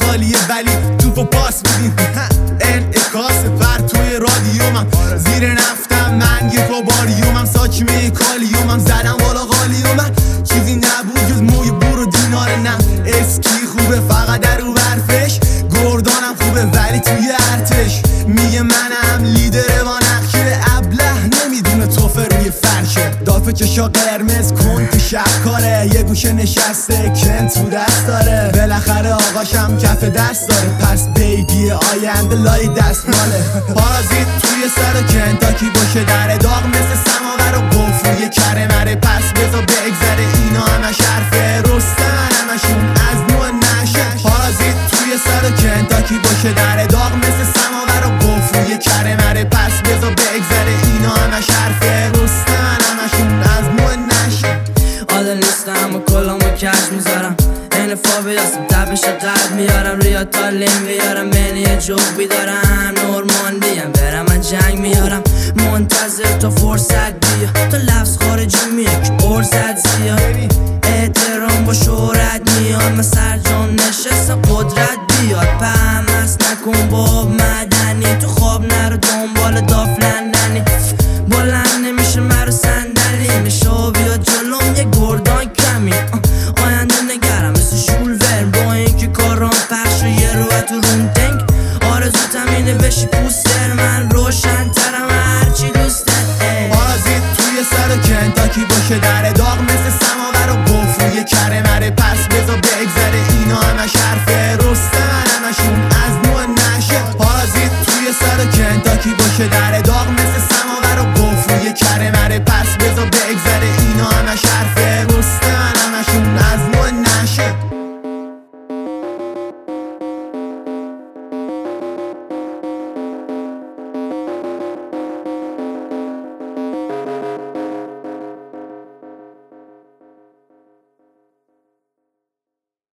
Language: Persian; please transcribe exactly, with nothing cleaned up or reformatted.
خالیه ولی توپو پاس میدیم. انعکاس پرتوی رادیومم، زیر نفتم من یه پا باریومم، ساکمه کالیومم، زدم بالا قالیومم. چیزی نبود جز موی بور و دینار نم. اسکی خوبه فقط در و برفش، گردانم خوبه ولی توی ارتش. میگه منم لیدر با نقشه، ابله نمیدونه توفه روی فرشه. دافه چشا قرمز کن تو شبکاره، یه گوشه نشسته کن تو دست داره. بالاخره آقاشم کف دست داره، پس بیبی آینده لای دست ماله. پارازیت توی سر کنتاکی باشه، در داغ مثل سماور و گفت روی کره مره. پس بزا بگذره اینا همش حرفه، رستن همشون از نوع نشه. پارازیت توی سر کنتاکی باشه، در داغ مثل سماور و گفت روی کره مره. پس بزا بگذره اینا همش حرفه، رستن همشون از نوع نشه. آدم نیستم و کلامو کش میذارم، این فابی دستم تپش قلب میارم. ریا تالیم بیارم بین یه جوک بیدارم. نورماندیم برم من جنگ میارم، منتظر تا فرصت بیا. تا لفظ خارجی میاد که ارزت زیاد، احترام با شهرت میاد. من سرجان نشستم قدرت بیاد، پهم هست نکن با مدنی. تو